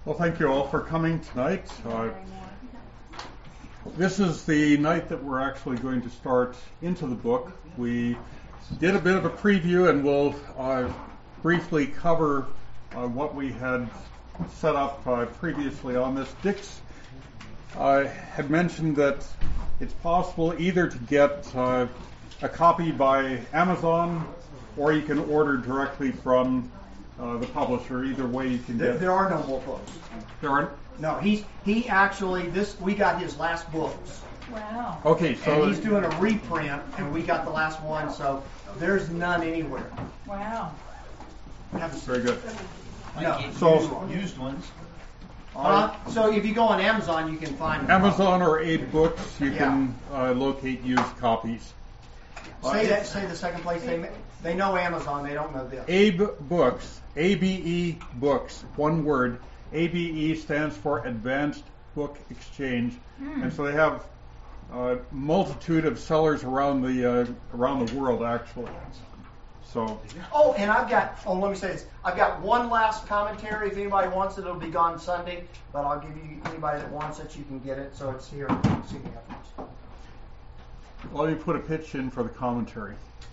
Well, thank you all for coming tonight. This is the night that we're actually going to start into the book. We did a bit of a preview, and we'll briefly cover what we had set up previously on this. Dix had mentioned that it's possible either to get a copy by Amazon, or you can order directly from the publisher. Either way you can get. There are no more books. There aren't? No, he actually, we got his last books. Wow. Okay, so And he's doing a reprint, and we got the last one, so there's none anywhere. Wow. very good. No. So Used ones. So if you go on Amazon, you can find them. Amazon or Abe Books, you can locate used copies. Say the second place. They know Amazon. They don't know this. Abe Books, ABE Books, one word. ABE stands for Advanced Book Exchange, and so they have a multitude of sellers around the world, actually. So. Oh, and let me say this. I've got one last commentary. If anybody wants it, it'll be gone Sunday, but I'll give you, anybody that wants it, you can get it. So it's here. See me afterwards. Well, you put a pitch in for the commentary.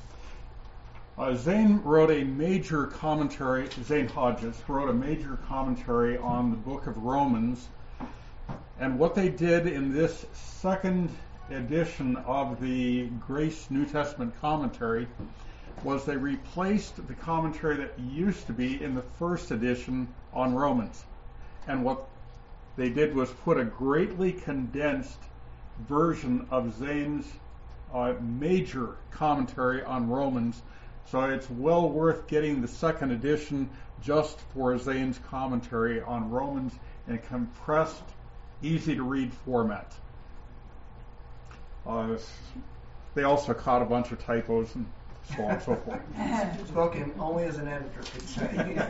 Zane wrote a major commentary, Zane Hodges wrote a major commentary on the book of Romans, and what they did in this second edition of the Grace New Testament commentary was they replaced the commentary that used to be in the first edition on Romans. And what they did was put a greatly condensed version of Zane's major commentary on Romans. So it's well worth getting the second edition just for Zane's commentary on Romans in a compressed, easy-to-read format. They also caught a bunch of typos and so on and so forth. Spoken only as an editor could say.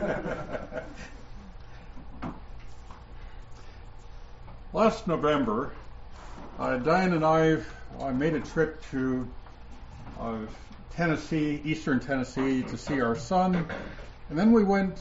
Last November, Diane and I made a trip to Tennessee, eastern Tennessee, to see our son, and then we went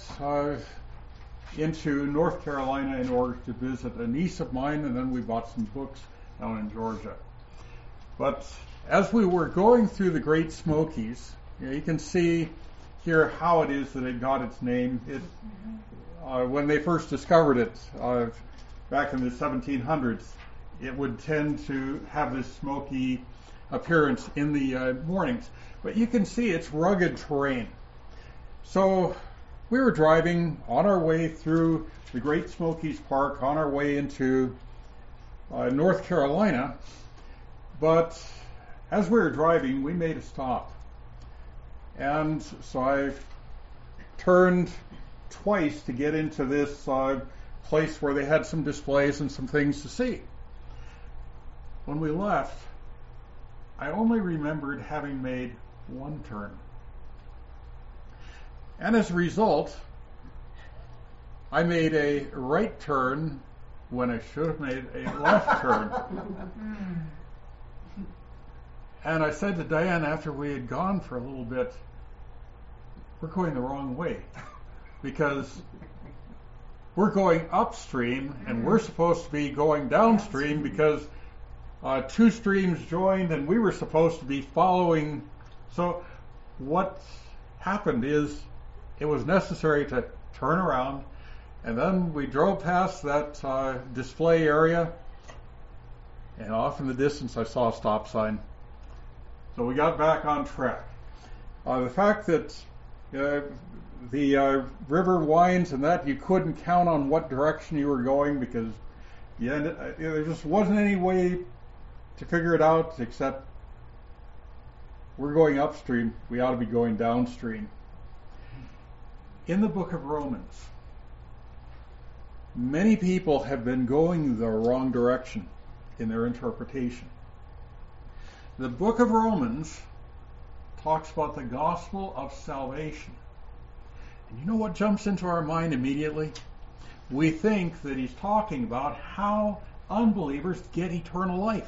into North Carolina in order to visit a niece of mine, and then we bought some books down in Georgia. But as we were going through the Great Smokies, you can see here how it is that it got its name. When they first discovered it back in the 1700s, it would tend to have this smoky appearance in the mornings. But you can see it's rugged terrain. So we were driving on our way through the Great Smokies Park, on our way into North Carolina. But as we were driving, we made a stop. And so I turned twice to get into this place where they had some displays and some things to see. When we left, I only remembered having made one turn. And as a result, I made a right turn when I should have made a left turn. And I said to Diane after we had gone for a little bit, we're going the wrong way, because we're going upstream and we're supposed to be going downstream because two streams joined and we were supposed to be following. So what happened is it was necessary to turn around, and then we drove past that display area, and off in the distance I saw a stop sign. So we got back on track. The fact that the river winds and that you couldn't count on what direction you were going because there just wasn't any way to figure it out except we're going upstream, we ought to be going downstream. In the book of Romans, many people have been going the wrong direction in their interpretation. The book of Romans talks about the gospel of salvation. And you know what jumps into our mind immediately? We think that he's talking about how unbelievers get eternal life.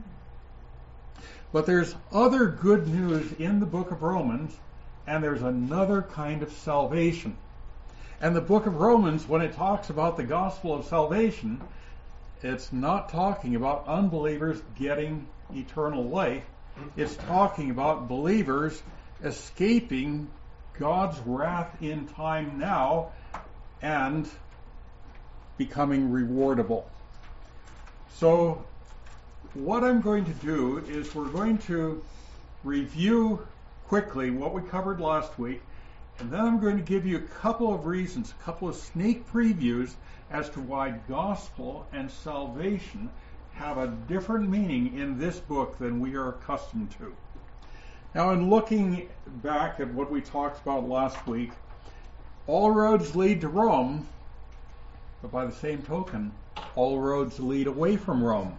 But there's other good news in the book of Romans, and there's another kind of salvation. And the book of Romans, when it talks about the gospel of salvation, it's not talking about unbelievers getting eternal life. It's talking about believers escaping God's wrath in time now and becoming rewardable. So what I'm going to do is we're going to review quickly what we covered last week, and then I'm going to give you a couple of reasons, a couple of sneak previews as to why gospel and salvation have a different meaning in this book than we are accustomed to. Now, in looking back at what we talked about last week, all roads lead to Rome, but by the same token, all roads lead away from Rome.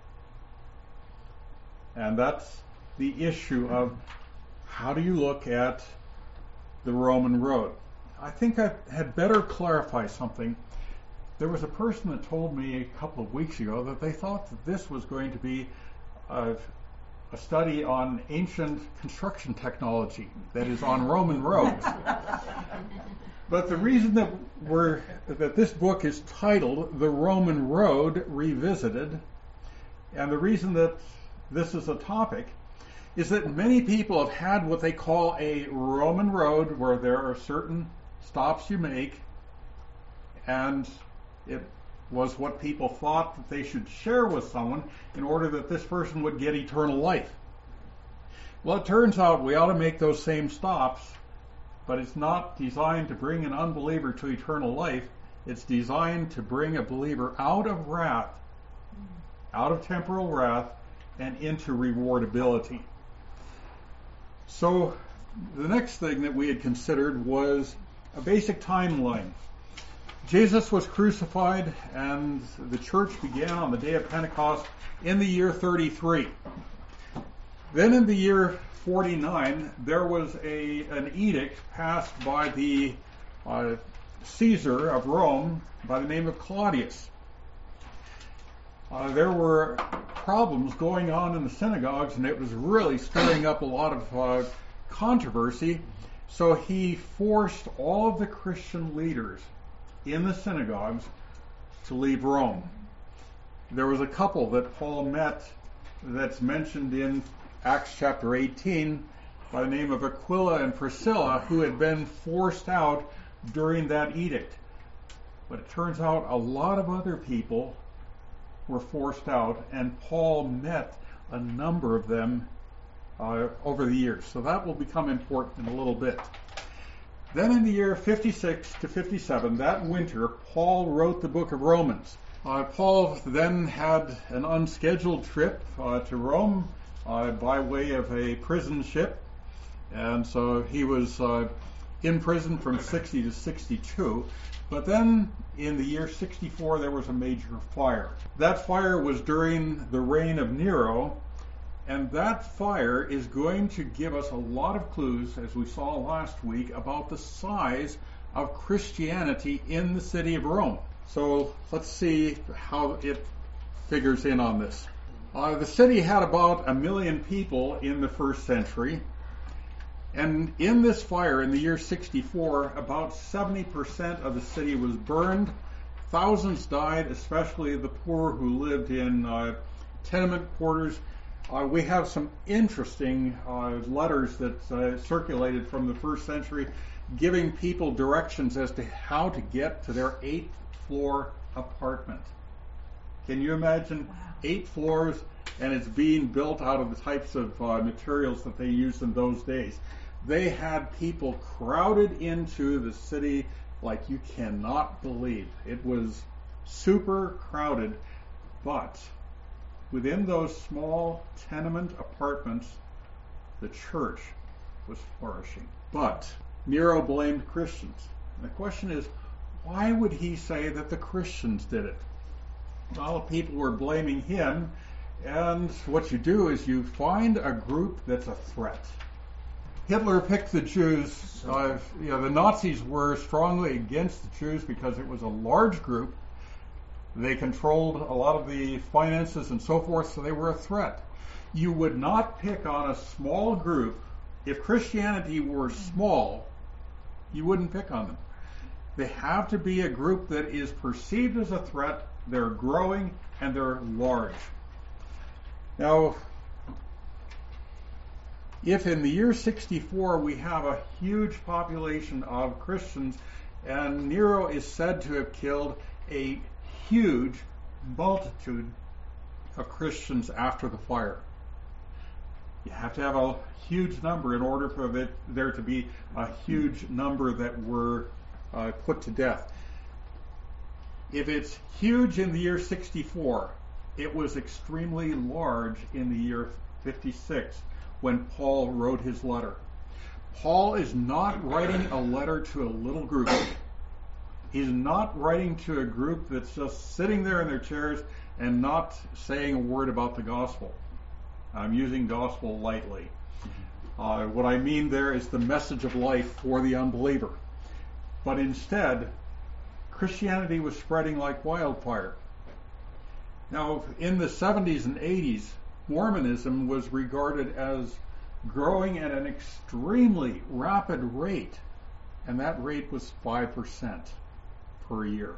And that's the issue of how do you look at the Roman road. I think I had better clarify something. There was a person that told me a couple of weeks ago that they thought that this was going to be a study on ancient construction technology, that is on Roman roads. But the reason that this book is titled The Roman Road Revisited, and the reason that this is a topic, is that many people have had what they call a Roman road, where there are certain stops you make, and it was what people thought that they should share with someone in order that this person would get eternal life. Well, it turns out we ought to make those same stops, but it's not designed to bring an unbeliever to eternal life. It's designed to bring a believer out of wrath, out of temporal wrath, and into rewardability. So the next thing that we had considered was a basic timeline. Jesus was crucified, and the church began on the day of Pentecost in the year 33. Then in the year 49, there was an edict passed by the Caesar of Rome by the name of Claudius. There were problems going on in the synagogues, and it was really stirring up a lot of controversy. So he forced all of the Christian leaders in the synagogues to leave Rome. There was a couple that Paul met that's mentioned in Acts chapter 18 by the name of Aquila and Priscilla, who had been forced out during that edict. But it turns out a lot of other people were forced out, and Paul met a number of them over the years. So that will become important in a little bit. Then in the year 56 to 57, that winter, Paul wrote the book of Romans. Paul then had an unscheduled trip to Rome by way of a prison ship, and so he was in prison from 60 to 62. But then in the year 64, there was a major fire. That fire was during the reign of Nero, and that fire is going to give us a lot of clues, as we saw last week, about the size of Christianity in the city of Rome. So let's see how it figures in on this. The city had about 1 million people in the first century. And in this fire, in the year 64, about 70% of the city was burned. Thousands died, especially the poor who lived in tenement quarters. We have some interesting letters that circulated from the first century giving people directions as to how to get to their 8th floor apartment. Can you imagine 8 floors, and it's being built out of the types of materials that they used in those days? They had people crowded into the city like you cannot believe. It was super crowded, but within those small tenement apartments, the church was flourishing. But Nero blamed Christians. And the question is, why would he say that the Christians did it? Well, people were blaming him, and what you do is you find a group that's a threat. Hitler picked the Jews. The Nazis were strongly against the Jews because it was a large group. They controlled a lot of the finances and so forth, so they were a threat. You would not pick on a small group. If Christianity were small, you wouldn't pick on them. They have to be a group that is perceived as a threat, they're growing, and they're large. Now, if in the year 64 we have a huge population of Christians, and Nero is said to have killed a huge multitude of Christians after the fire, you have to have a huge number in order for there to be a huge number that were put to death. If it's huge in the year 64, it was extremely large in the year 56 when Paul wrote his letter. Paul is not writing a letter to a little group. He's not writing to a group that's just sitting there in their chairs and not saying a word about the gospel. I'm using gospel lightly. What I mean there is the message of life for the unbeliever. But instead, Christianity was spreading like wildfire. Now, in the 70s and 80s, Mormonism was regarded as growing at an extremely rapid rate, and that rate was 5% per year.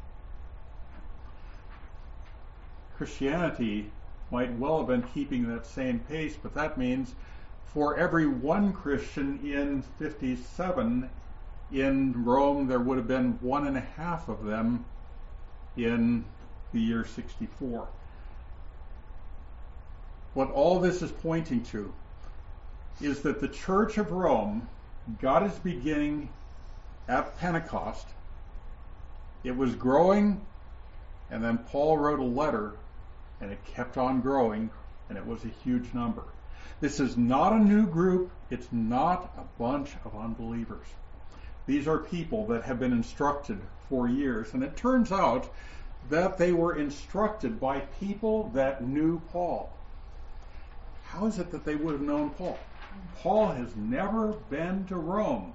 Christianity might well have been keeping that same pace, but that means for every one Christian in 57 in Rome, there would have been 1.5 of them in the year 64. What all this is pointing to is that the Church of Rome got its beginning at Pentecost. It was growing, and then Paul wrote a letter, and it kept on growing, and it was a huge number. This is not a new group. It's not a bunch of unbelievers. These are people that have been instructed for years, and it turns out that they were instructed by people that knew Paul. How is it that they would have known Paul? Paul has never been to Rome.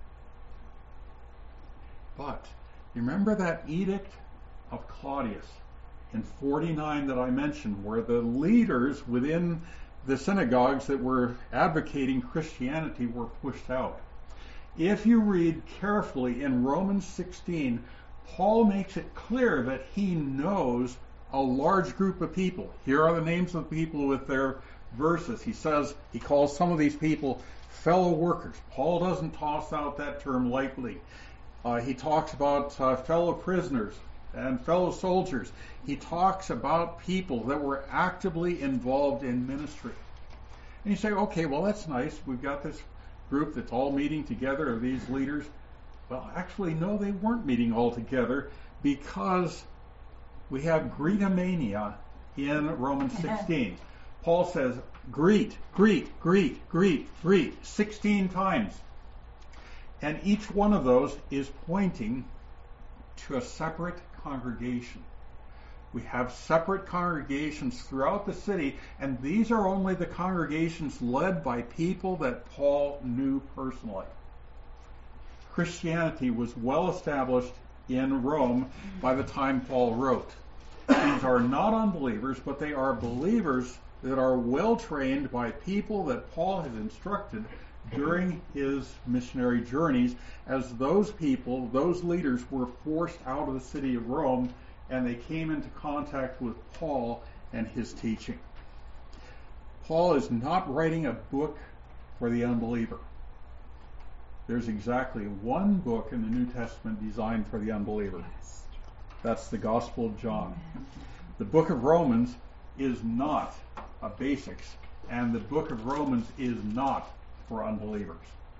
But you remember that edict of Claudius in 49 that I mentioned, where the leaders within the synagogues that were advocating Christianity were pushed out. If you read carefully in Romans 16, Paul makes it clear that he knows a large group of people. Here are the names of the people with their verses. He says, he calls some of these people fellow workers. Paul doesn't toss out that term lightly. He talks about fellow prisoners and fellow soldiers. He talks about people that were actively involved in ministry. And you say, okay, well, that's nice. We've got this group that's all meeting together, of these leaders. Well, actually, no, they weren't meeting all together, because we have greetomania in Romans 16. Paul says, greet, greet, greet, greet, greet, 16 times. And each one of those is pointing to a separate congregation. We have separate congregations throughout the city, and these are only the congregations led by people that Paul knew personally. Christianity was well established in Rome by the time Paul wrote. These are not unbelievers, but they are believers that are well trained by people that Paul has instructed during his missionary journeys, as those people, those leaders, were forced out of the city of Rome, and they came into contact with Paul and his teaching. Paul is not writing a book for the unbeliever. There's exactly one book in the New Testament designed for the unbeliever. That's the Gospel of John. The book of Romans is not a basics, and the book of Romans is not for unbelievers.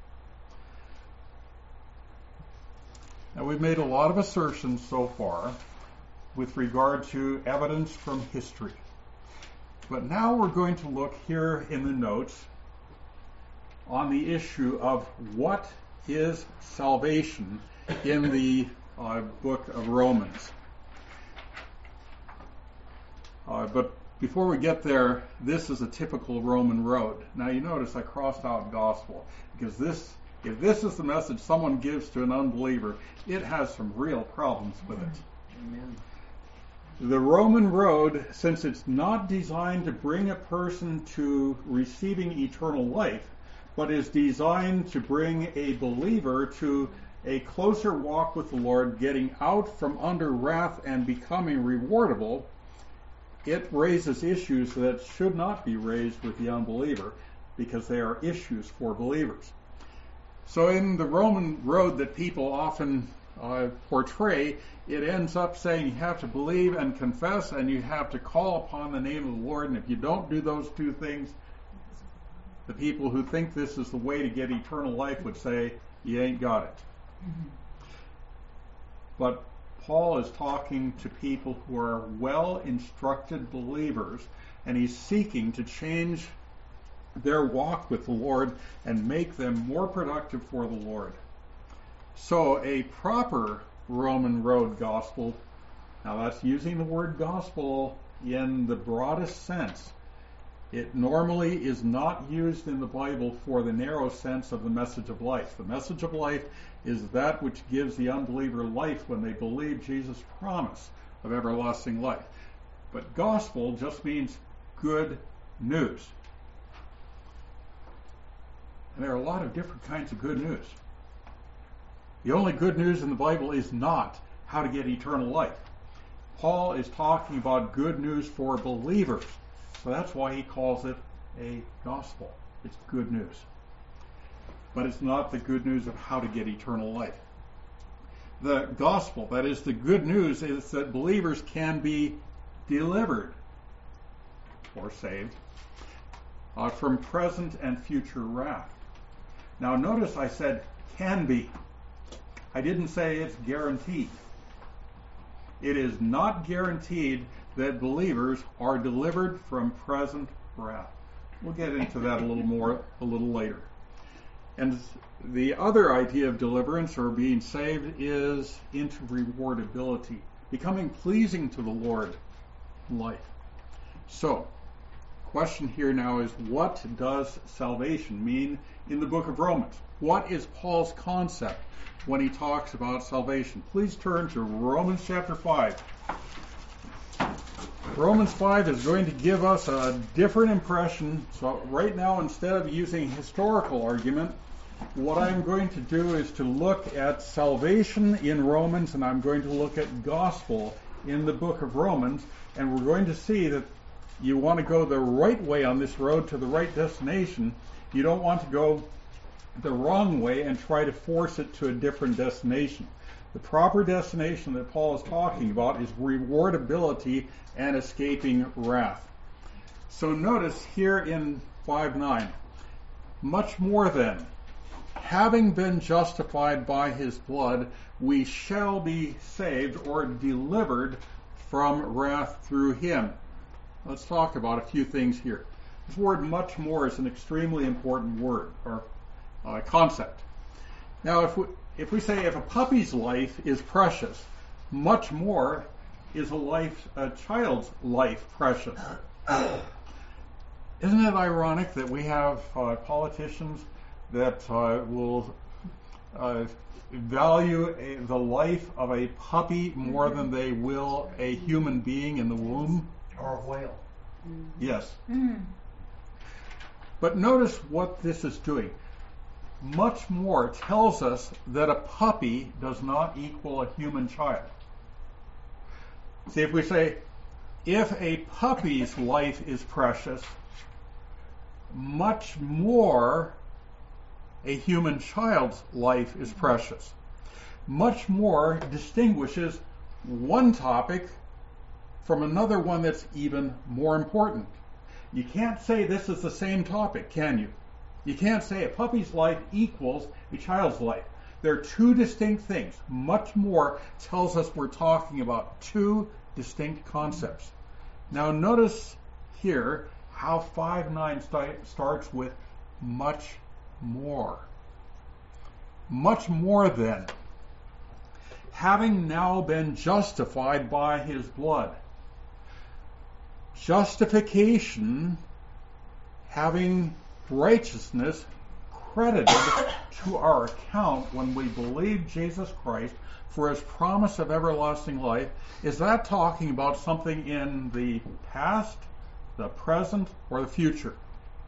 Now, we've made a lot of assertions so far with regard to evidence from history. But now we're going to look here in the notes on the issue of what is salvation in the book of Romans. But before we get there, this is a typical Roman road. Now you notice I crossed out gospel, because if this is the message someone gives to an unbeliever, it has some real problems with it. Amen. The Roman road, since it's not designed to bring a person to receiving eternal life, but is designed to bring a believer to a closer walk with the Lord, getting out from under wrath and becoming rewardable, it raises issues that should not be raised with the unbeliever because they are issues for believers. So in the Roman road that people often portray, it ends up saying you have to believe and confess and you have to call upon the name of the Lord, and if you don't do those two things, the people who think this is the way to get eternal life would say, you ain't got it. But Paul is talking to people who are well-instructed believers, and he's seeking to change their walk with the Lord and make them more productive for the Lord. So a proper Roman road gospel, now that's using the word gospel in the broadest sense. It normally is not used in the Bible for the narrow sense of the message of life. The message of life is that which gives the unbeliever life when they believe Jesus' promise of everlasting life. But gospel just means good news. And there are a lot of different kinds of good news. The only good news in the Bible is not how to get eternal life. Paul is talking about good news for believers. So that's why he calls it a gospel. It's good news. But it's not the good news of how to get eternal life. The gospel, that is the good news, is that believers can be delivered or saved from present and future wrath. Now notice I said can be. I didn't say it's guaranteed. It is not guaranteed that believers are delivered from present wrath. We'll get into that a little later. And the other idea of deliverance or being saved is into rewardability, becoming pleasing to the Lord in life. So, question here now is, what does salvation mean in the book of Romans? What is Paul's concept when he talks about salvation? Please turn to Romans chapter 5. Romans 5 is going to give us a different impression. So right now, instead of using historical argument, what I'm going to do is to look at salvation in Romans, and I'm going to look at gospel in the book of Romans, and we're going to see that you want to go the right way on this road to the right destination. You don't want to go the wrong way and try to force it to a different destination. The proper destination that Paul is talking about is rewardability and escaping wrath. So notice here in 5:9, much more then, having been justified by his blood, we shall be saved or delivered from wrath through him. Let's talk about a few things here. This word much more is an extremely important word or concept. Now, if we say if a puppy's life is precious, much more is a child's life precious. Isn't it ironic that we have politicians that will value the life of a puppy more than they will a human being in the womb? Or a whale. Yes. But notice what this is doing. Much more tells us that a puppy does not equal a human child. See, if we say, if a puppy's life is precious, much more a human child's life is precious. Much more distinguishes one topic from another one that's even more important. You can't say this is the same topic, can you? You can't say a puppy's life equals a child's life. They're two distinct things. Much more tells us we're talking about two distinct concepts. Now notice here how 5:9 starts with much more. Much more then, having now been justified by his blood. Justification, having righteousness credited to our account when we believe Jesus Christ for his promise of everlasting life, is that talking about something in the past, the present, or the future?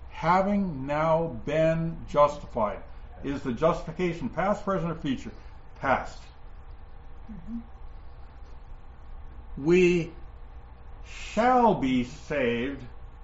Having now been justified. Is the justification past, present, or future? past. We shall be saved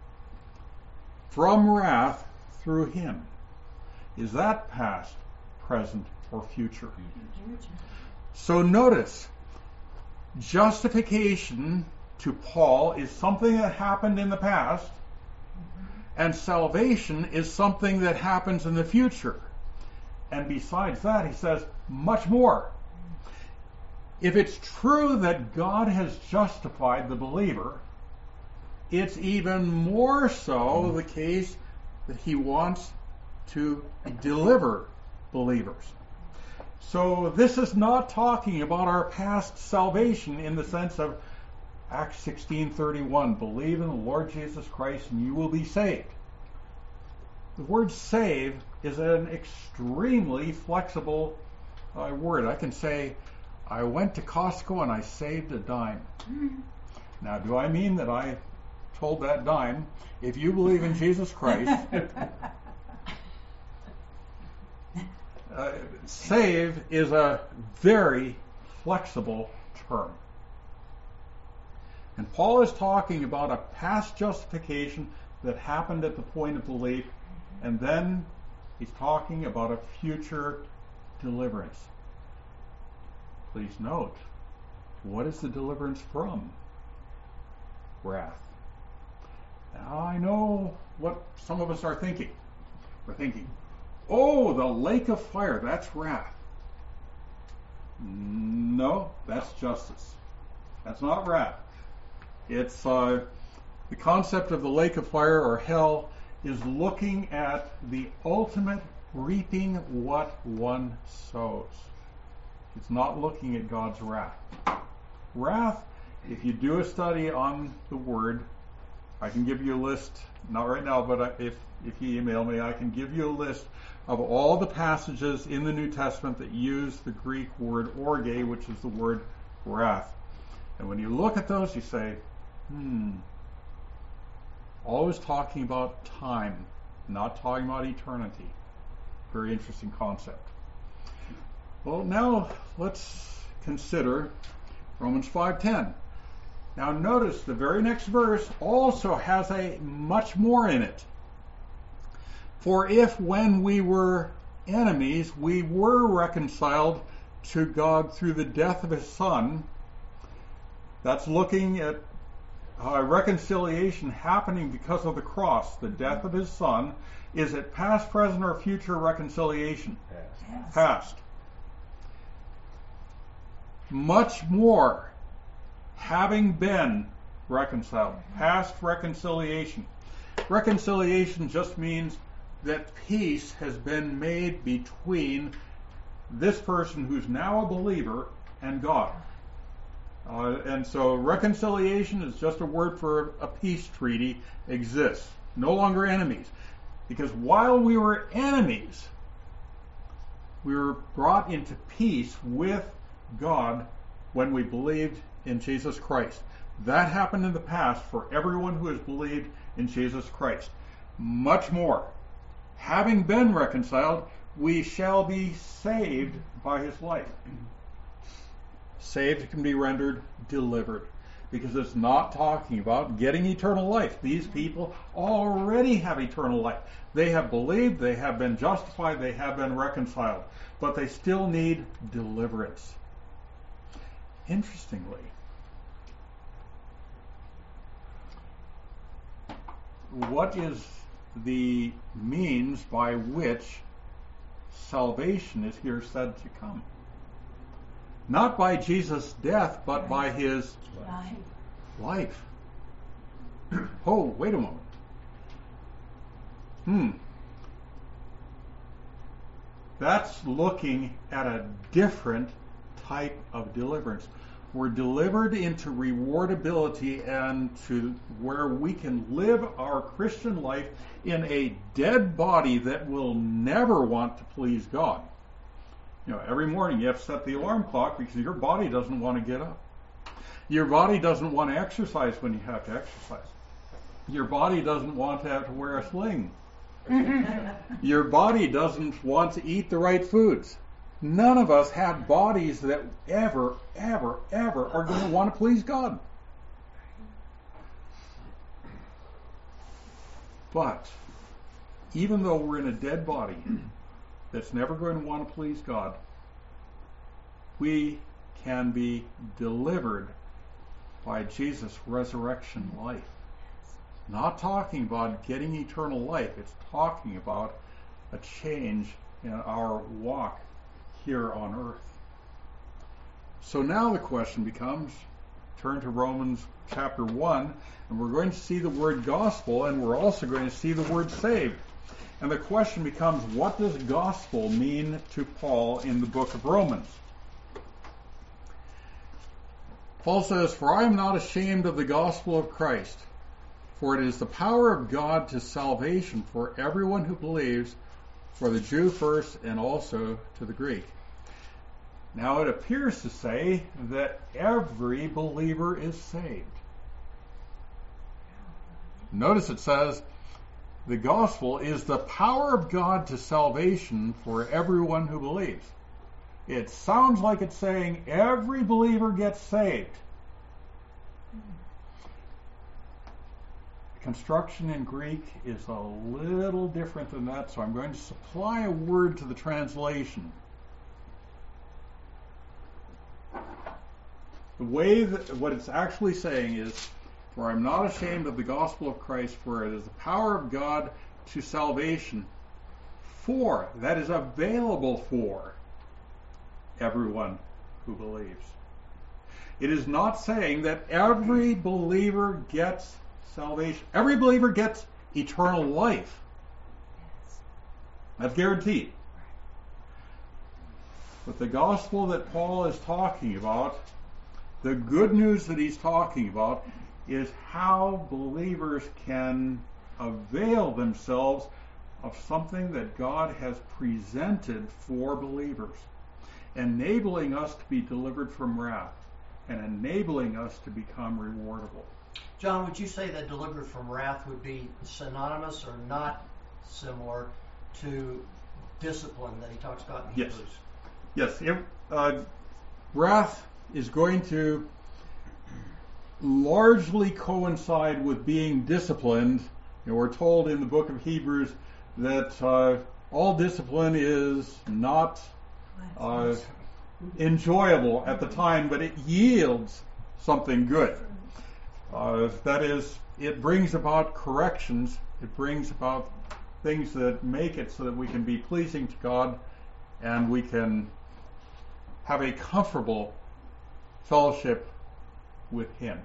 from wrath through him. Is that past, present, or future? So notice, justification to Paul is something that happened in the past, and salvation is something that happens in the future. And besides that, he says, much more. If it's true that God has justified the believer, it's even more so the case that he wants to deliver believers. So this is not talking about our past salvation in the sense of Acts 16:31, believe in the Lord Jesus Christ and you will be saved. The word save is an extremely flexible word. I can say, I went to Costco and I saved a dime. Now, do I mean that I told that dime, if you believe in Jesus Christ, save is a very flexible term. And Paul is talking about a past justification that happened at the point of belief, and then he's talking about a future deliverance. Please note, what is the deliverance from? Wrath. Now I know what some of us are thinking. We're thinking, oh, the lake of fire, that's wrath. No, that's justice. That's not wrath. It's the concept of the lake of fire or hell is looking at the ultimate reaping what one sows. It's not looking at God's wrath. Wrath, if you do a study on the word, I can give you a list, not right now, but if you email me, I can give you a list of all the passages in the New Testament that use the Greek word orge, which is the word wrath. And when you look at those, you say, always talking about time, not talking about eternity. Very interesting concept. Well, now let's consider Romans 5:10. Now notice the very next verse also has a much more in it. For if when we were enemies, we were reconciled to God through the death of his Son, that's looking at reconciliation happening because of the cross, the death of his Son. Is it past, present, or future reconciliation? Yes. Past. Much more, having been reconciled. Past reconciliation. Reconciliation just means that peace has been made between this person who's now a believer and God. And so reconciliation is just a word for a peace treaty exists. No longer enemies. Because while we were enemies, we were brought into peace with God when we believed in Jesus Christ. That happened in the past for everyone who has believed in Jesus Christ. Much more. Having been reconciled, we shall be saved by his life. Saved can be rendered delivered, because it's not talking about getting eternal life. These people already have eternal life. They have believed, they have been justified, they have been reconciled, but they still need deliverance. Interestingly, what is the means by which salvation is here said to come? Not by Jesus' death, but by his life. Oh, wait a moment. That's looking at a different type of deliverance. We're delivered into rewardability and to where we can live our Christian life in a dead body that will never want to please God. You know, every morning you have to set the alarm clock because your body doesn't want to get up. Your body doesn't want to exercise when you have to exercise. Your body doesn't want to have to wear a sling. Your body doesn't want to eat the right foods. None of us have bodies that ever are going to want to please God. But even though we're in a dead body that's never going to want to please God, we can be delivered by Jesus' resurrection life. Not talking about getting eternal life, it's talking about a change in our walk here on earth. So now the question becomes, turn to Romans chapter 1, and we're going to see the word gospel, and we're also going to see the word saved. And the question becomes, what does gospel mean to Paul in the book of Romans? Paul says, "For I am not ashamed of the gospel of Christ, for it is the power of God to salvation for everyone who believes, for the Jew first and also to the Greek." Now it appears to say that every believer is saved. Notice it says, the gospel is the power of God to salvation for everyone who believes. It sounds like it's saying every believer gets saved. Construction in Greek is a little different than that, so I'm going to supply a word to the translation. The way that what it's actually saying is, "For I'm not ashamed of the gospel of Christ, for it is the power of God to salvation for," that is available for, everyone who believes. It is not saying that every believer gets salvation. Every believer gets eternal life. That's guaranteed. But the gospel that Paul is talking about, the good news that he's talking about, is how believers can avail themselves of something that God has presented for believers, enabling us to be delivered from wrath and enabling us to become rewardable. John, would you say that delivered from wrath would be synonymous or not similar to discipline that he talks about in Hebrews? Yes. Wrath is going to largely coincide with being disciplined. We're told in the book of Hebrews that all discipline is not enjoyable at the time, but it yields something good. That is, it brings about corrections. It brings about things that make it so that we can be pleasing to God and we can have a comfortable fellowship with Him.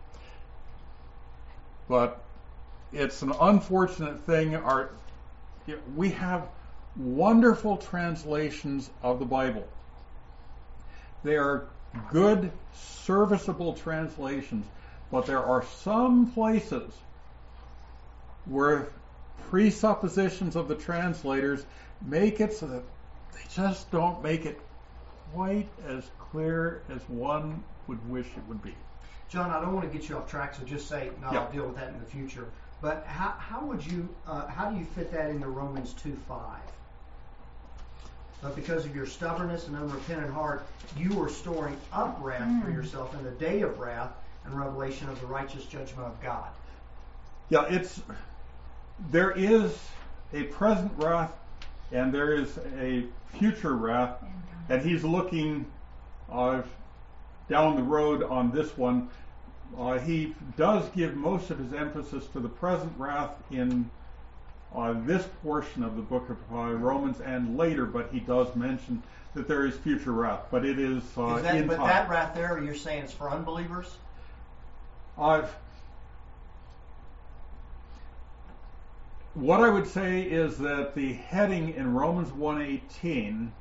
But it's an unfortunate thing. We have wonderful translations of the Bible. They are good, serviceable translations, but there are some places where presuppositions of the translators make it so that they just don't make it quite as clear as one would wish it would be. John, I don't want to get you off track, so just say, no, I'll deal with that in the future. But how do you fit that into Romans 2:5? But because of your stubbornness and unrepentant heart, you are storing up wrath for yourself in the day of wrath and revelation of the righteous judgment of God. Yeah, there is a present wrath and there is a future wrath, and he's looking down the road on this one. He does give most of his emphasis to the present wrath in this portion of the book of Romans and later, but he does mention that there is future wrath, but it is in time. But that wrath there, you're saying it's for unbelievers? What I would say is that the heading in Romans 1:18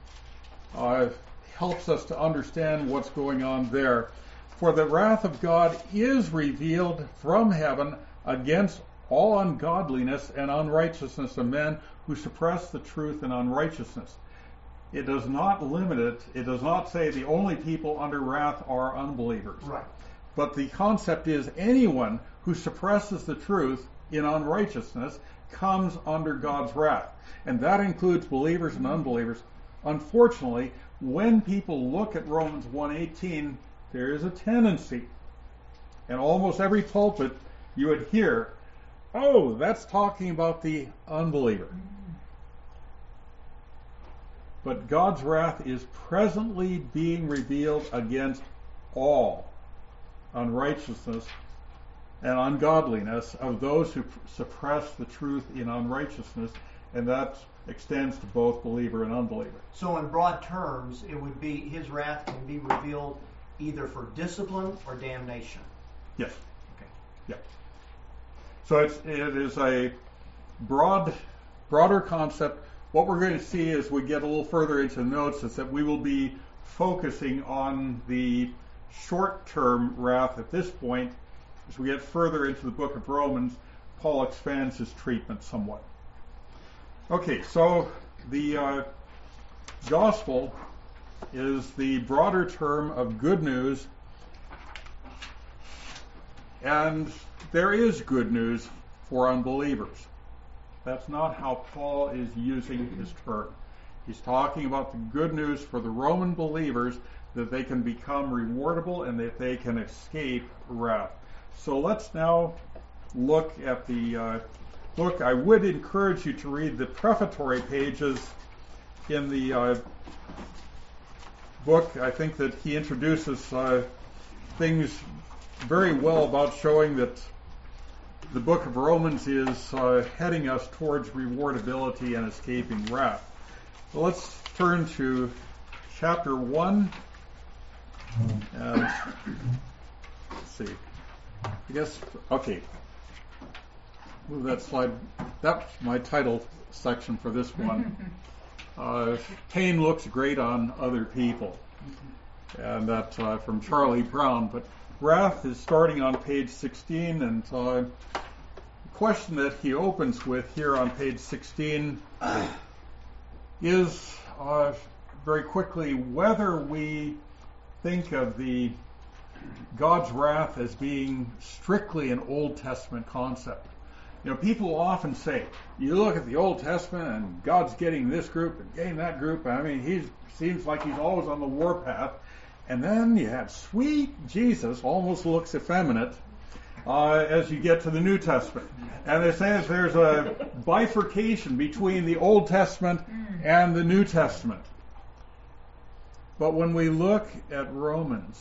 helps us to understand what's going on there. For the wrath of God is revealed from heaven against all ungodliness and unrighteousness of men who suppress the truth in unrighteousness. It does not limit it. It does not say the only people under wrath are unbelievers. Right. But the concept is anyone who suppresses the truth in unrighteousness comes under God's wrath. And that includes believers and unbelievers. unfortunately, when people look at Romans 1:18, there is a tendency, and almost every pulpit you would hear, oh, that's talking about the unbeliever. But God's wrath is presently being revealed against all unrighteousness and ungodliness of those who suppress the truth in unrighteousness, and that extends to both believer and unbeliever. So in broad terms, it would be his wrath can be revealed either for discipline or damnation. Yes. Okay. Yeah. So it is a broader concept. What we're going to see as we get a little further into the notes is that we will be focusing on the short-term wrath at this point. As we get further into the book of Romans, Paul expands his treatment somewhat. Okay, so the gospel is the broader term of good news, and there is good news for unbelievers. That's not how Paul is using his term. He's talking about the good news for the Roman believers, that they can become rewardable and that they can escape wrath. So let's now look at the book. I would encourage you to read the prefatory pages in the book. I think that he introduces things very well about showing that the book of Romans is heading us towards rewardability and escaping wrath. So let's turn to chapter 1. And let's see. I guess, okay. Move that slide. That's my title section for this one. Pain looks great on other people. And that from Charlie Brown. But wrath is starting on page 16, and the question that he opens with here on page 16 is very quickly whether we think of the God's wrath as being strictly an Old Testament concept. You know, people often say, you look at the Old Testament and God's getting this group and getting that group. I mean, he seems like he's always on the warpath. And then you have sweet Jesus, almost looks effeminate, as you get to the New Testament. And they say there's a bifurcation between the Old Testament and the New Testament. But when we look at Romans,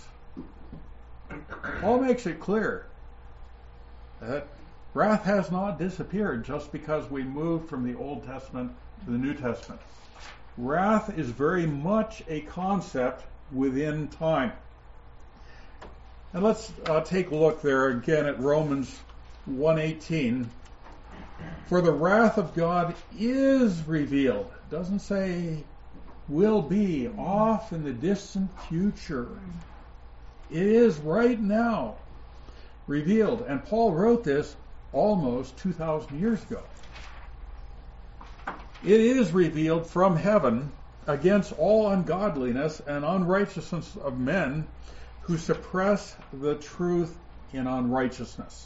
Paul makes it clear that wrath has not disappeared just because we moved from the Old Testament to the New Testament. Wrath is very much a concept within time. And let's take a look there again at Romans 1:18. For the wrath of God is revealed. It doesn't say will be off in the distant future. It is right now revealed. And Paul wrote this almost 2,000 years ago. It is revealed from heaven against all ungodliness and unrighteousness of men who suppress the truth in unrighteousness.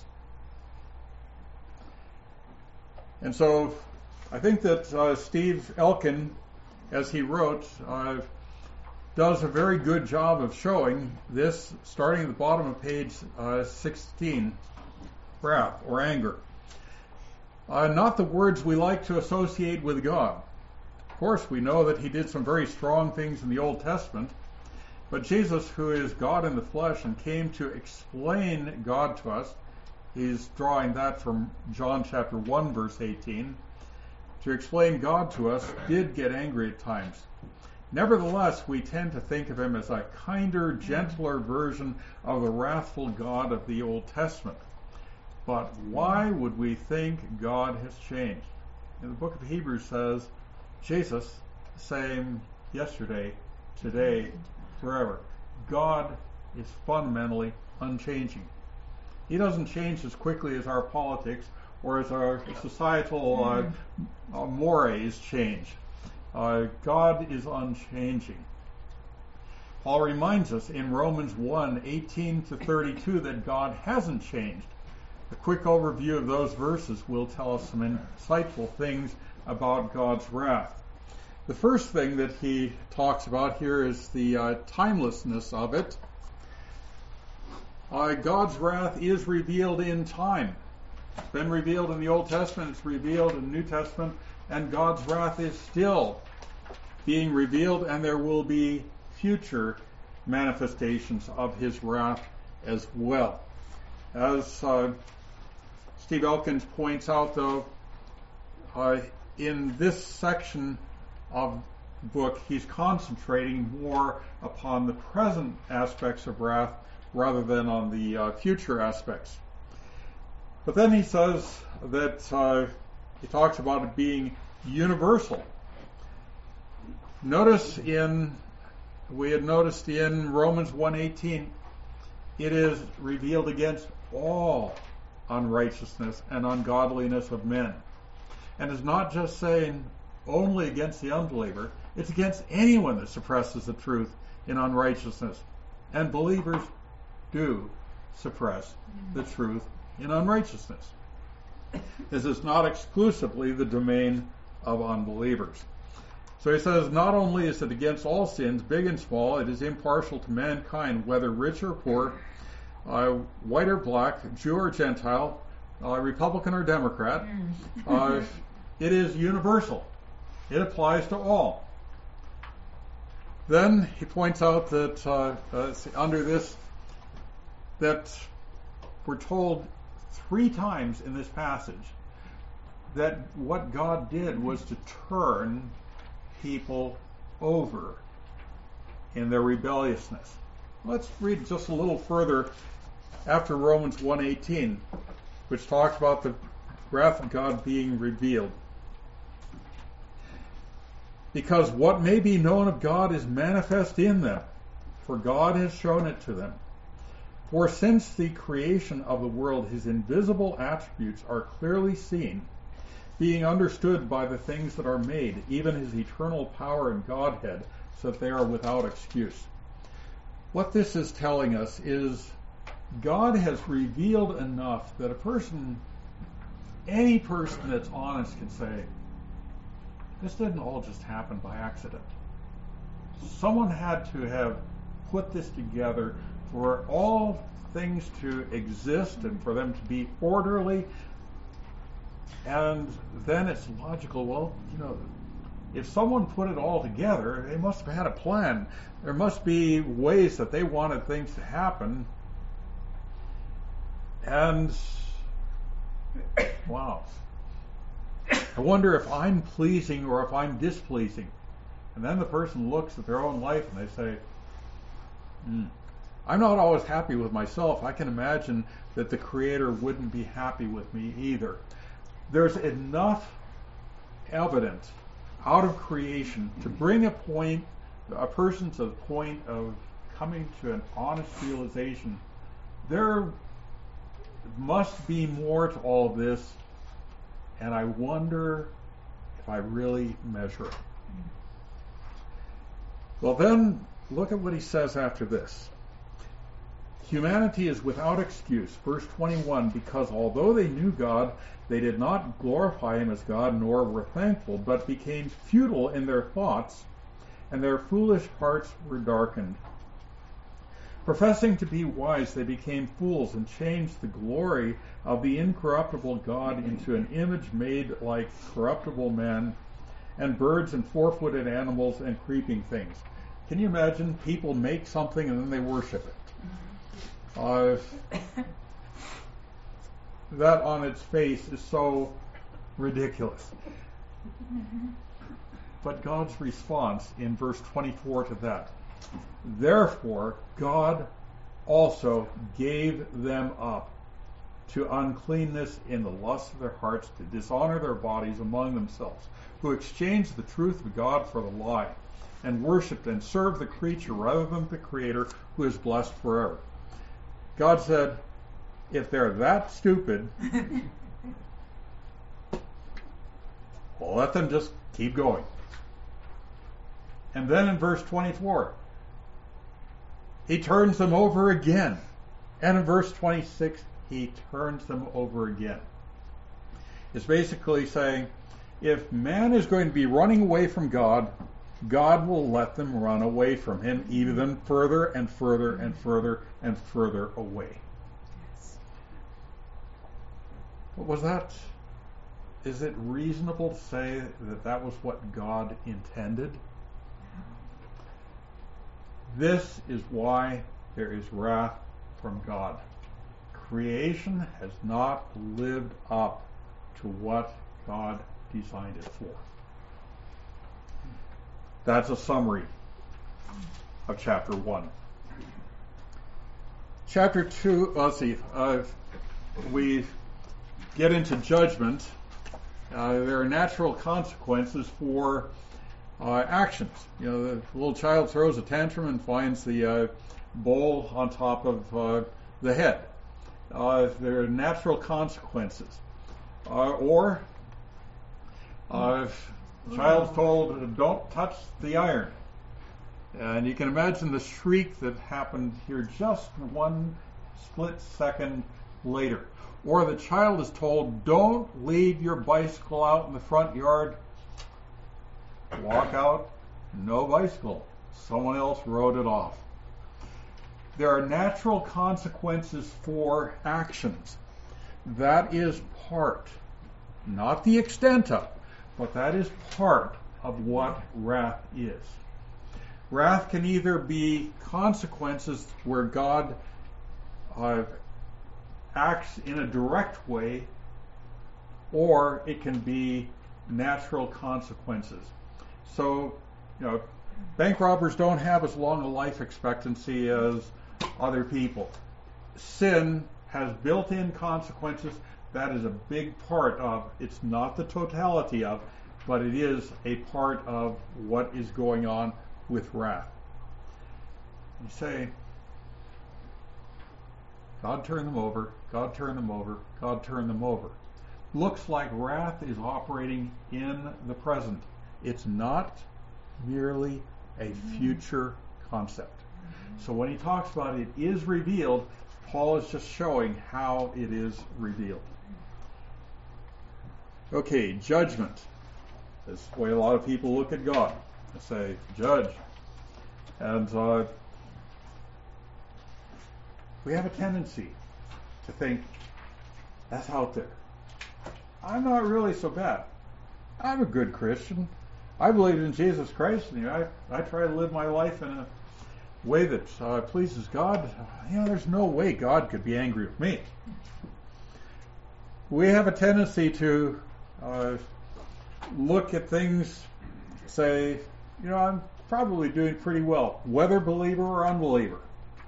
And so I think that Steve Elkin, as he wrote, does a very good job of showing this, starting at the bottom of page 16, wrath or anger. Not the words we like to associate with God. Of course, we know that he did some very strong things in the Old Testament, but Jesus, who is God in the flesh and came to explain God to us, he's drawing that from John chapter 1, verse 18, to explain God to us, did get angry at times. Nevertheless, we tend to think of him as a kinder, gentler version of the wrathful God of the Old Testament. But why would we think God has changed? And the book of Hebrews says, Jesus, the same yesterday, today, forever. God is fundamentally unchanging. He doesn't change as quickly as our politics or as our societal mores change. God is unchanging. Paul reminds us in Romans 1:18-32 that God hasn't changed. A quick overview of those verses will tell us some insightful things about God's wrath. The first thing that he talks about here is the timelessness of it. God's wrath is revealed in time. It's been revealed in the Old Testament, it's revealed in the New Testament, and God's wrath is still being revealed, and there will be future manifestations of his wrath as well. As Steve Elkins points out, though, in this section of the book, he's concentrating more upon the present aspects of wrath rather than on the future aspects. But then he says that he talks about it being universal. We had noticed in Romans 1:18, it is revealed against all unrighteousness and ungodliness of men. And it's not just saying only against the unbeliever, it's against anyone that suppresses the truth in unrighteousness. And believers do suppress the truth in unrighteousness. This is not exclusively the domain of unbelievers. So he says, not only is it against all sins, big and small, it is impartial to mankind, whether rich or poor, white or black, Jew or Gentile, Republican or Democrat. It is universal. It applies to all. Then he points out that under this, that we're told 3 times in this passage that what God did was to turn people over in their rebelliousness. Let's read just a little further after Romans 1:18, which talks about the wrath of God being revealed. Because what may be known of God is manifest in them, for God has shown it to them. For since the creation of the world, his invisible attributes are clearly seen, being understood by the things that are made, even his eternal power and Godhead, so that they are without excuse. What this is telling us is God has revealed enough that any person that's honest can say, this didn't all just happen by accident. Someone had to have put this together for all things to exist and for them to be orderly. And then it's logical, well, if someone put it all together, they must have had a plan. There must be ways that they wanted things to happen. And, wow. I wonder if I'm pleasing or if I'm displeasing. And then the person looks at their own life and they say, I'm not always happy with myself. I can imagine that the Creator wouldn't be happy with me either. There's enough evidence out of creation to bring a person to the point of coming to an honest realization. There must be more to all of this, and I wonder if I really measure it. Well, then, look at what he says after this. Humanity is without excuse, verse 21, because although they knew God, they did not glorify him as God, nor were thankful, but became futile in their thoughts, and their foolish hearts were darkened. Professing to be wise, they became fools and changed the glory of the incorruptible God into an image made like corruptible men and birds and four-footed animals and creeping things. Can you imagine people make something and then they worship it? That on its face is so ridiculous. But God's response in verse 24 to that, therefore God also gave them up to uncleanness in the lust of their hearts, to dishonor their bodies among themselves, who exchanged the truth of God for the lie, and worshipped and served the creature rather than the Creator, who is blessed forever. God said, if they're that stupid, well, let them just keep going. And then in verse 24, he turns them over again. And in verse 26, he turns them over again. It's basically saying, If man is going to be running away from God, God will let them run away from him, even further and further and further and further away. What was that? Is it reasonable to say that that was what God intended? This is why there is wrath from God. Creation has not lived up to what God designed it for. That's a summary of chapter 1. Chapter 2, let's see, we get into judgment. There are natural consequences for actions. You know, the little child throws a tantrum and finds the bowl on top of the head. There are natural consequences. Or the child's told, don't touch the iron. And you can imagine the shriek that happened here just one split second later. Or the child is told, don't leave your bicycle out in the front yard. Walk out, no bicycle. Someone else rode it off. There are natural consequences for actions. That is part, not the extent of, but that is part of what wrath is. Wrath can either be consequences where God acts in a direct way, or it can be natural consequences. So, you know, bank robbers don't have as long a life expectancy as other people. Sin has built-in consequences. That is a big part of, it's not the totality of, but it is a part of what is going on with wrath. You say, God turn them over, God turn them over, God turn them over. Looks like wrath is operating in the present. It's not merely a future concept. So when he talks about it is revealed, Paul is just showing how it is revealed. Okay, judgment. This is the way a lot of people look at God. They say, judge. And we have a tendency to think, that's out there. I'm not really so bad. I'm a good Christian. I believe in Jesus Christ, and I try to live my life in a way that pleases God. There's no way God could be angry with me. We have a tendency to look at things, say, I'm probably doing pretty well, whether believer or unbeliever.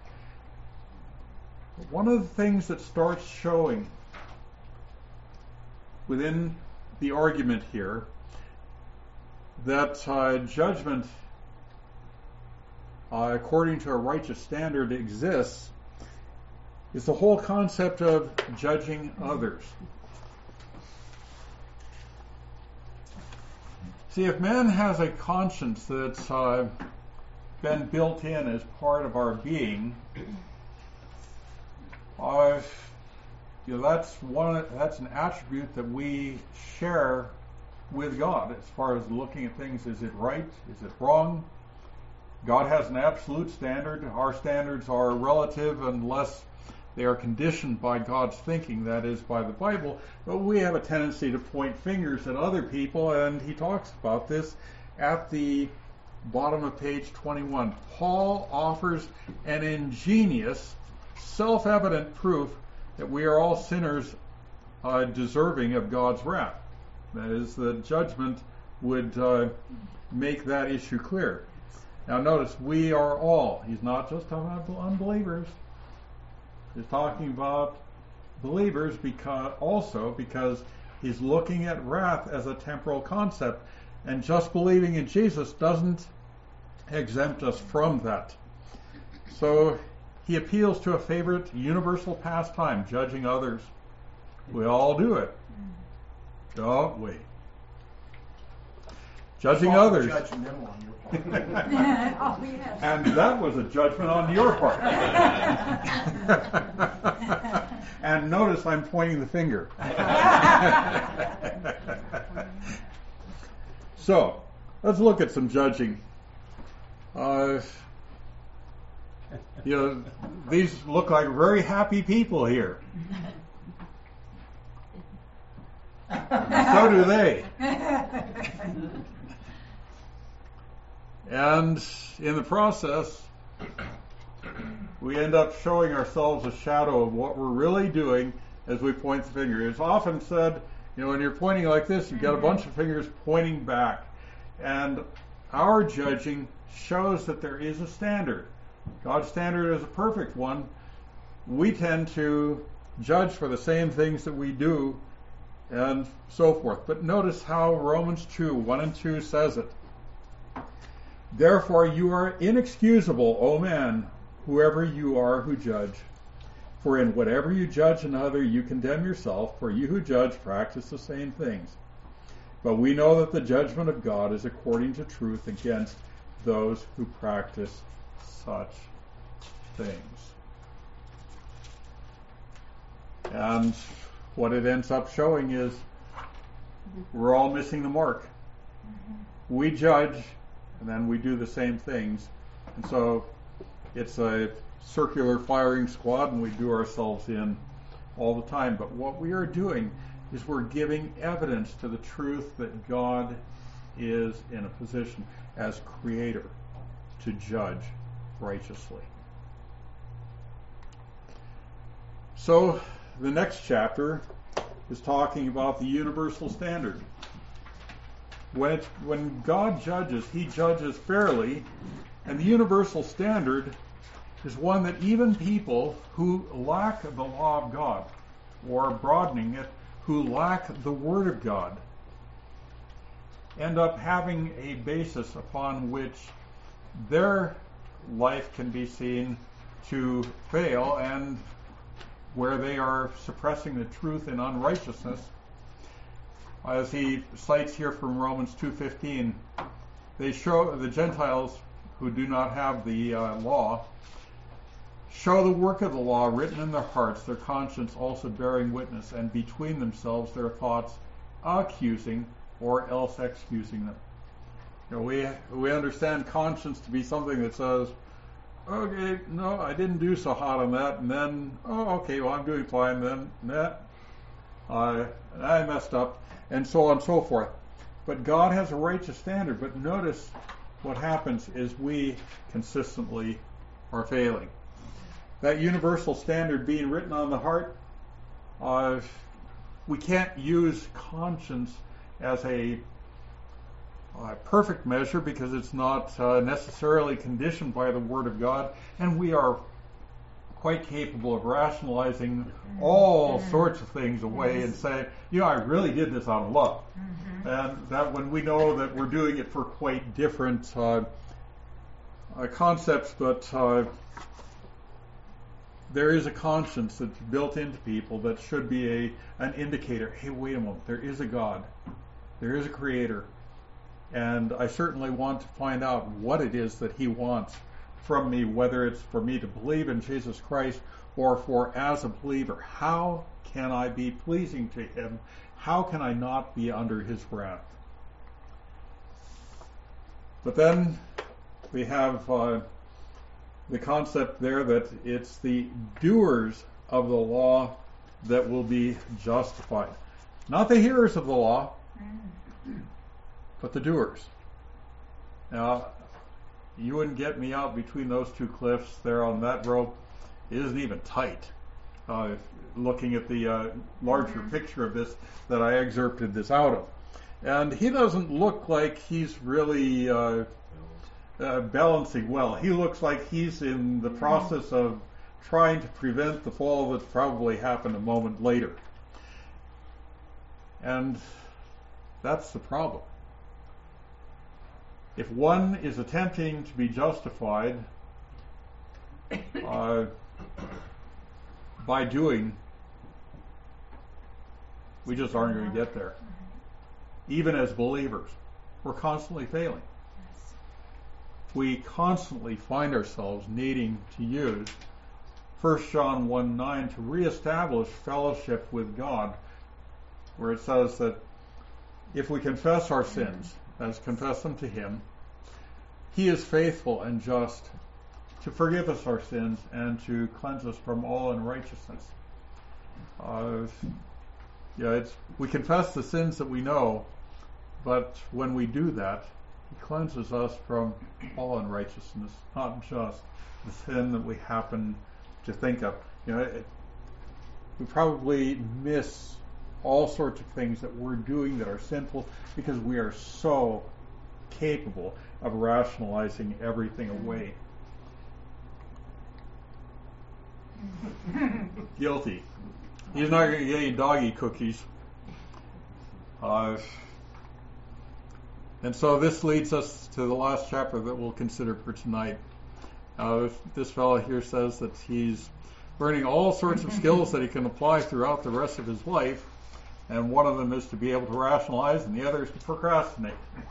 But one of the things that starts showing within the argument here that judgment, according to a righteous standard, exists is the whole concept of judging others. See, if man has a conscience that's been built in as part of our being, that's an attribute that we share with God as far as looking at things. Is it right? Is it wrong? God has an absolute standard. Our standards are relative unless they are conditioned by God's thinking, that is, by the Bible. But we have a tendency to point fingers at other people, and he talks about this at the bottom of page 21. Paul offers an ingenious, self-evident proof that we are all sinners deserving of God's wrath. That is, the judgment would make that issue clear. Now notice, we are all. He's not just talking about unbelievers. He's talking about believers because he's looking at wrath as a temporal concept, and just believing in Jesus doesn't exempt us from that. So he appeals to a favorite universal pastime, judging others. We all do it, don't we? Judging others. Judging them on your part. Oh, yes. And that was a judgment on your part. And notice I'm pointing the finger. So, let's look at some judging. These look like very happy people here. So do they. And in the process, we end up showing ourselves a shadow of what we're really doing as we point the finger. It's often said, when you're pointing like this, you've got a bunch of fingers pointing back. And our judging shows that there is a standard. God's standard is a perfect one. We tend to judge for the same things that we do and so forth. But notice how Romans 2:1 and 2 says it. Therefore you are inexcusable, O man, whoever you are who judge. For in whatever you judge another, you condemn yourself, for you who judge practice the same things. But we know that the judgment of God is according to truth against those who practice such things. And what it ends up showing is we're all missing the mark. We judge, and then we do the same things. And so it's a circular firing squad, and we do ourselves in all the time. But what we are doing is we're giving evidence to the truth that God is in a position as creator to judge righteously. So the next chapter is talking about the universal standard. When God judges, he judges fairly, and the universal standard is one that even people who lack the law of God, or broadening it, who lack the Word of God, end up having a basis upon which their life can be seen to fail, and where they are suppressing the truth in unrighteousness. As he cites here from Romans 2:15, they show the Gentiles who do not have the law show the work of the law written in their hearts, their conscience also bearing witness, and between themselves their thoughts accusing or else excusing them. We understand conscience to be something that says, okay, no, I didn't do so hot on that, and then, okay, well, I'm doing fine, then, I messed up, and so on and so forth. But God has a righteous standard, but notice what happens is we consistently are failing. That universal standard being written on the heart, we can't use conscience as a perfect measure because it's not necessarily conditioned by the Word of God, and we are quite capable of rationalizing all sorts of things away and saying, I really did this out of love. And that when we know that we're doing it for quite different concepts, but there is a conscience that's built into people that should be an indicator. Hey, wait a moment, there is a God. There is a creator. And I certainly want to find out what it is that he wants from me, whether it's for me to believe in Jesus Christ or for as a believer. How can I be pleasing to him? How can I not be under his wrath? But then we have the concept there that it's the doers of the law that will be justified. Not the hearers of the law, but the doers. Now, you wouldn't get me out between those two cliffs there on that rope. It isn't even tight. Looking at the larger picture of this that I excerpted this out of. And he doesn't look like he's really balancing well. He looks like he's in the process of trying to prevent the fall that probably happened a moment later. And that's the problem. If one is attempting to be justified by doing, we just aren't going to get there. Even as believers, we're constantly failing. We constantly find ourselves needing to use 1 John 1:9 to reestablish fellowship with God, where it says that if we confess our sins, let us confess them to him. He is faithful and just to forgive us our sins and to cleanse us from all unrighteousness. We confess the sins that we know, but when we do that, he cleanses us from all unrighteousness, not just the sin that we happen to think of. We probably miss all sorts of things that we're doing that are sinful because we are so capable of rationalizing everything away. Guilty. He's not going to get any doggy cookies. And so this leads us to the last chapter that we'll consider for tonight. This fellow here says that he's learning all sorts of skills that he can apply throughout the rest of his life, and one of them is to be able to rationalize, and the other is to procrastinate.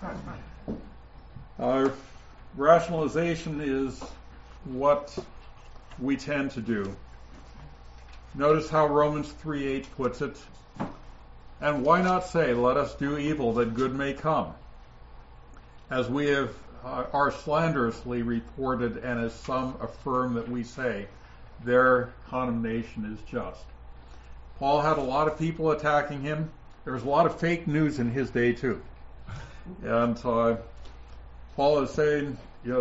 Rationalization is what we tend to do. Notice how Romans 3:8 puts it. And why not say, let us do evil that good may come? As we are slanderously reported, and as some affirm that we say, their condemnation is just. Paul had a lot of people attacking him. There was a lot of fake news in his day too. And Paul is saying,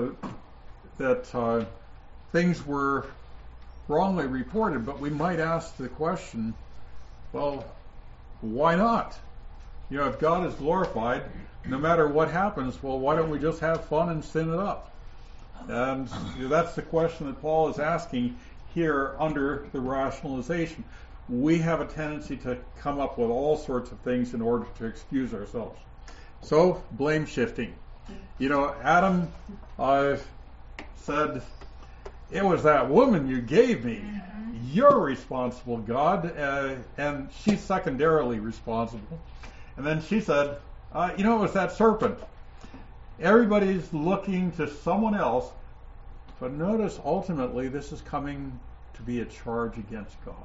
that things were wrongly reported, but we might ask the question, well, why not? If God is glorified, no matter what happens, well, why don't we just have fun and sin it up? And that's the question that Paul is asking here under the rationalization. We have a tendency to come up with all sorts of things in order to excuse ourselves. So, blame shifting. Adam said, it was that woman you gave me. You're responsible, God. And she's secondarily responsible. And then she said, it was that serpent. Everybody's looking to someone else. But notice, ultimately, this is coming to be a charge against God.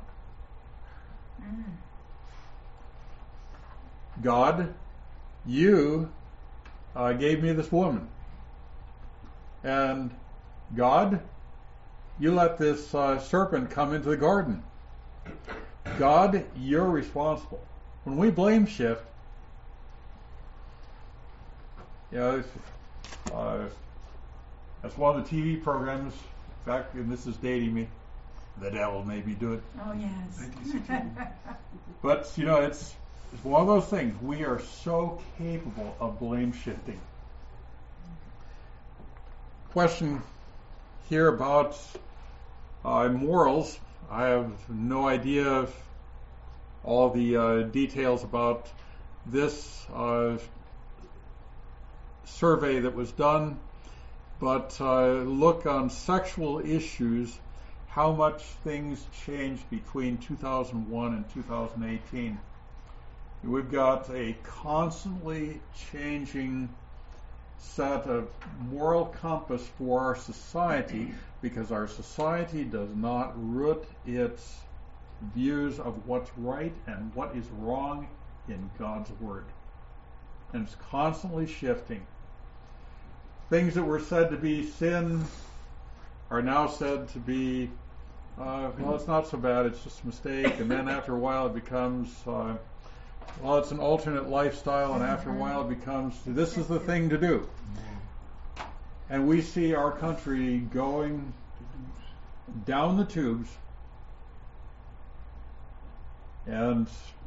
God, you gave me this woman. And God, you let this serpent come into the garden. God, you're responsible. When we blame shift, that's one of the TV programs, in fact, and this is dating me, the devil made me do it. Oh, yes. But, it's one of those things. We are so capable of blame shifting. Question here about morals. I have no idea of all the details about this survey that was done, but look on sexual issues, how much things changed between 2001 and 2018. We've got a constantly changing set of moral compass for our society, because our society does not root its views of what's right and what is wrong in God's Word. And it's constantly shifting. Things that were said to be sin are now said to be, it's not so bad, it's just a mistake. And then after a while it becomes, it's an alternate lifestyle, and after a while it becomes, this is the thing to do. And we see our country going down the tubes, and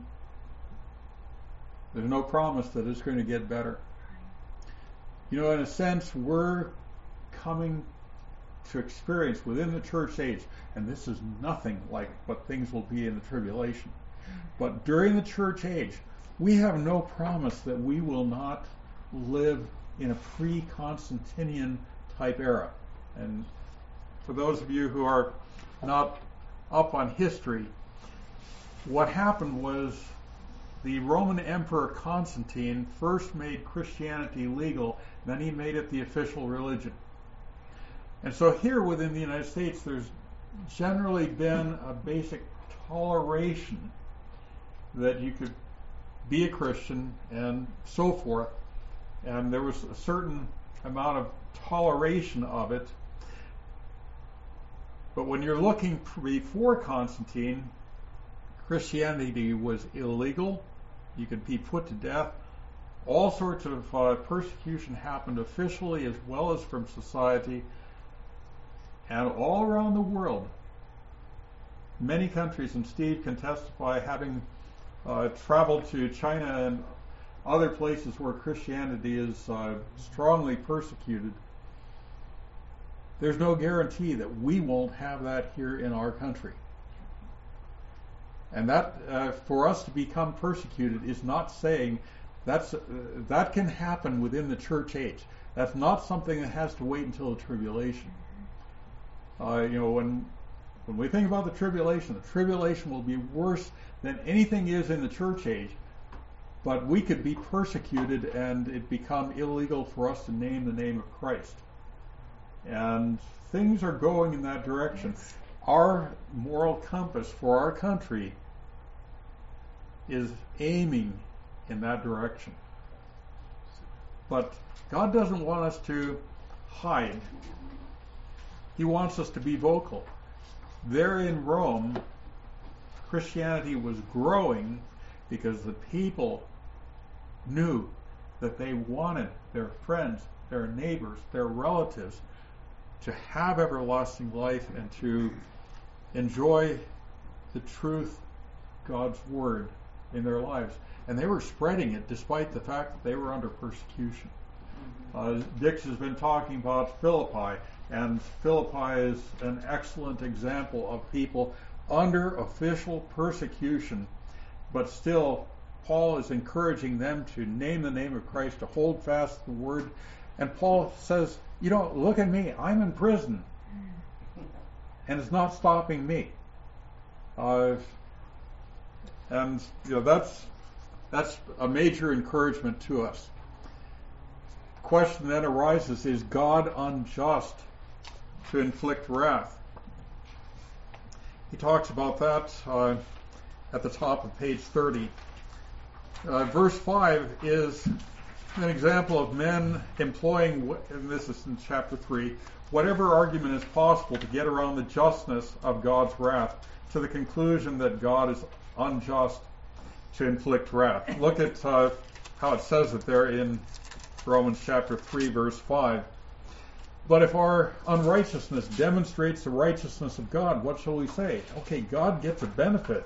there's no promise that it's going to get better. In a sense, we're coming to experience within the church age, and this is nothing like what things will be in the tribulation. But during the church age, we have no promise that we will not live in a pre-Constantinian type era. And for those of you who are not up on history, what happened was the Roman Emperor Constantine first made Christianity legal, then he made it the official religion. And so here within the United States, there's generally been a basic toleration that you could be a Christian and so forth. and there was a certain amount of toleration of it. But when you're looking before Constantine, Christianity was illegal. You could be put to death. All sorts of persecution happened officially as well as from society. And all around the world, many countries, and Steve can testify, having traveled to China and other places where Christianity is strongly persecuted, there's no guarantee that we won't have that here in our country. And that, for us to become persecuted, is not saying that can happen within the church age. That's not something that has to wait until the tribulation. When we think about the tribulation will be worse than anything is in the church age. But we could be persecuted and it become illegal for us to name the name of Christ. And things are going in that direction. Our moral compass for our country is aiming in that direction. But God doesn't want us to hide. He wants us to be vocal. There in Rome, Christianity was growing because the people knew that they wanted their friends, their neighbors, their relatives to have everlasting life and to enjoy the truth, God's word, in their lives. And they were spreading it despite the fact that they were under persecution. Dix has been talking about Philippi, and Philippi is an excellent example of people under official persecution, but still Paul is encouraging them to name the name of Christ, to hold fast the word. And Paul says, look at me, I'm in prison, and it's not stopping me. That's a major encouragement to us. The question then arises, is God unjust to inflict wrath? He talks about that at the top of page 30. Verse 5 is an example of men employing, and this is in chapter 3, whatever argument is possible to get around the justness of God's wrath to the conclusion that God is unjust to inflict wrath. Look at how it says it there in Romans chapter 3, verse 5. But if our unrighteousness demonstrates the righteousness of God, what shall we say? Okay, God gets a benefit.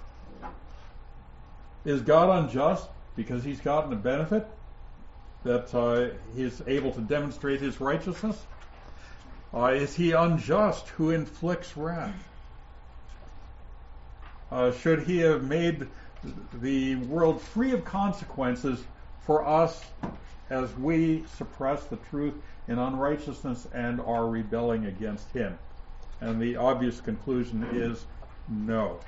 Is God unjust because he's gotten a benefit that he's able to demonstrate his righteousness? Is he unjust who inflicts wrath? Should he have made the world free of consequences for us as we suppress the truth in unrighteousness and are rebelling against him? And the obvious conclusion is no.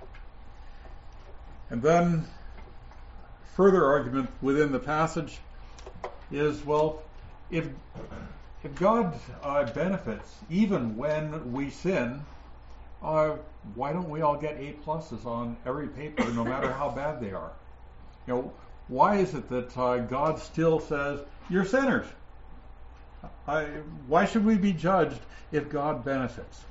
And then further argument within the passage is, well, if God benefits even when we sin, why don't we all get A+ on every paper, no matter how bad they are? Why is it that God still says, you're sinners? Why should we be judged if God benefits?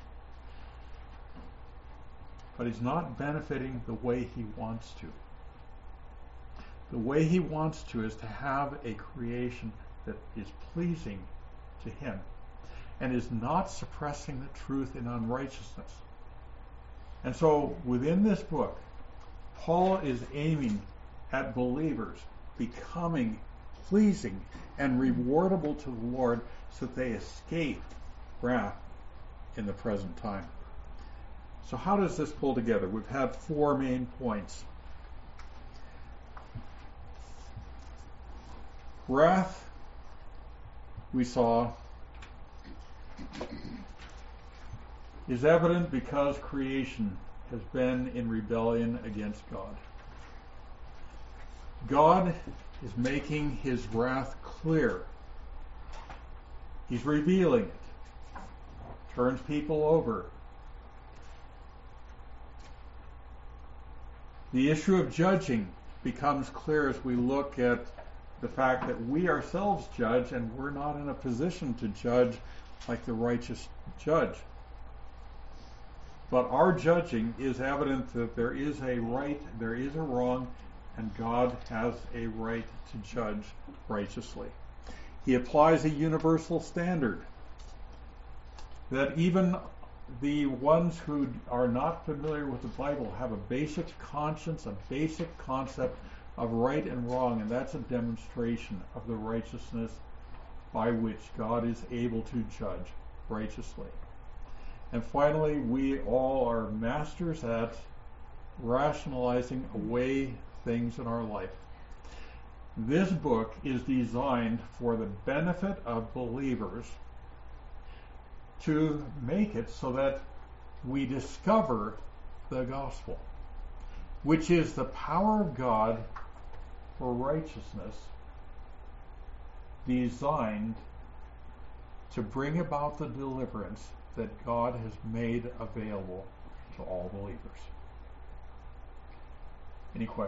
But he's not benefiting the way he wants to. The way he wants to is to have a creation that is pleasing to him and is not suppressing the truth in unrighteousness. And so within this book, Paul is aiming at believers becoming pleasing and rewardable to the Lord so that they escape wrath in the present time. So how does this pull together? We've had 4 main points. Wrath, we saw, is evident because creation has been in rebellion against God. God is making his wrath clear. He's revealing it. Turns people over. The issue of judging becomes clear as we look at the fact that we ourselves judge, and we're not in a position to judge like the righteous judge. But our judging is evident that there is a right, there is a wrong, and God has a right to judge righteously. He applies a universal standard that even the ones who are not familiar with the Bible have a basic conscience, a basic concept of right and wrong, and that's a demonstration of the righteousness by which God is able to judge righteously. And finally, we all are masters at rationalizing away things in our life. This book is designed for the benefit of believers to make it so that we discover the gospel, which is the power of God for righteousness designed to bring about the deliverance that God has made available to all believers. Any questions?